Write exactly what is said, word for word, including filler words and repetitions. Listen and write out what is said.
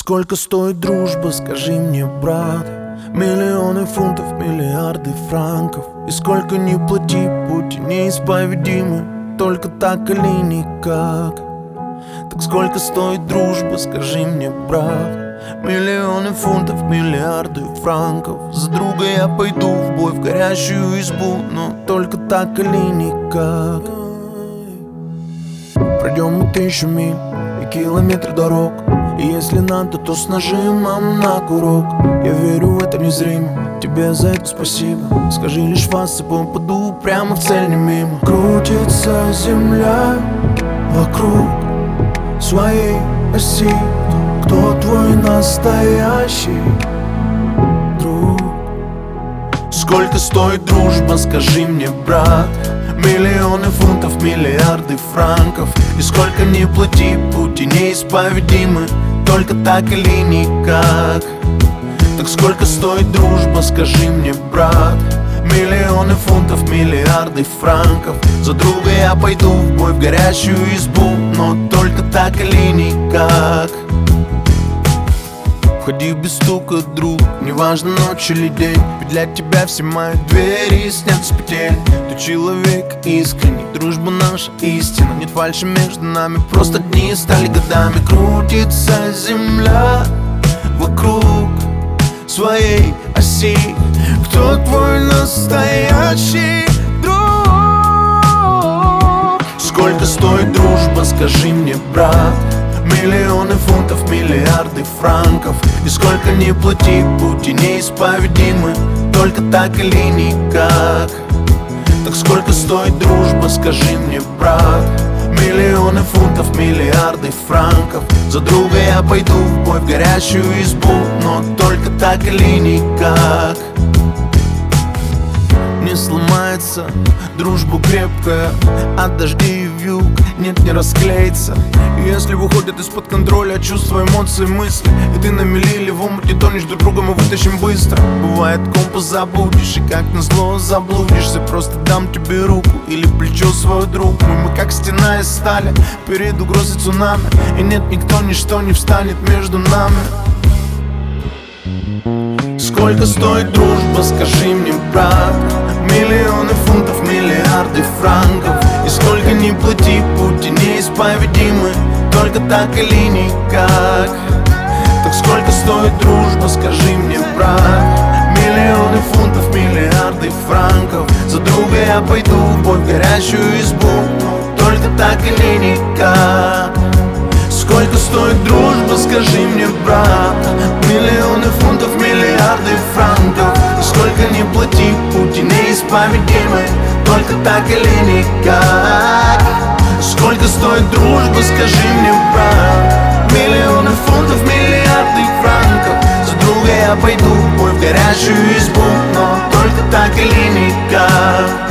Сколько стоит дружба, скажи мне, брат? Миллионы фунтов, миллиарды франков. И сколько ни плати, пути неисповедимы, только так или никак. Так сколько стоит дружба, скажи мне, брат? Миллионы фунтов, миллиарды франков. За друга я пойду в бой, в горящую избу, но только так или никак. Пройдем мы тысячу миль и километры дорог, и если надо, то с нажимом на курок. Я верю в это незримо, тебе за это спасибо. Скажи лишь вас, и попаду прямо в цель, не мимо. Крутится земля вокруг своей оси. Кто твой настоящий друг? Сколько стоит дружба, скажи мне, брат? Миллионы фунтов, миллиарды франков. И сколько ни плати, пути неисповедимы, только так или никак. Так сколько стоит дружба, скажи мне, брат? Миллионы фунтов, миллиарды франков. За друга я пойду в бой, в горящую избу, но только так или никак. Входи без стука, друг, неважно ночь или день, ведь для тебя все мои двери снятся с петель. Ты человек искренний, дружба наша истина. Нет фальши между нами, просто дни стали годами. Крутится земля вокруг своей оси. Кто твой настоящий друг? Сколько стоит дружба, скажи мне, брат? Миллионы фунтов, миллиарды франков. И сколько ни плати, пути неисповедимы, только так или никак. Так сколько стоит дружба, скажи мне, брат? Миллионы фунтов, миллиарды франков. За друга я пойду в бой, в горящую избу, но только так или никак. Не сломается дружба крепкая от дождей и вьюг, нет, не расклеится. И если выходят из-под контроля чувства, эмоции, мысли, и ты на мели или в омуте тонешь, друг друга мы вытащим быстро. Бывает, компас забудешь, и как назло заблудишься. Просто дам тебе руку или плечо свою друг. Мы, мы как стена из стали перед угрозой цунами, и нет, никто, ничто не встанет между нами. Сколько стоит дружба, скажи мне, брат? Миллионы фунтов, миллиарды франков. И сколько ни плати, пути неисповедимы, только так или никак. Так сколько стоит дружба, скажи мне, брат? Миллионы фунтов, миллиарды франков. За друга я пойду в бой, в горящую избу, только так или никак. Сколько стоит дружба, скажи мне, брат? Миллионы фунтов, миллиарды франков. И сколько ни плати, пути неисповедимы, только так или никак. Сколько стоит дружба, скажи мне, брат? Миллионы фунтов, миллиарды франков. За друга я пойду в бой, в горящую избу, но только так или никак.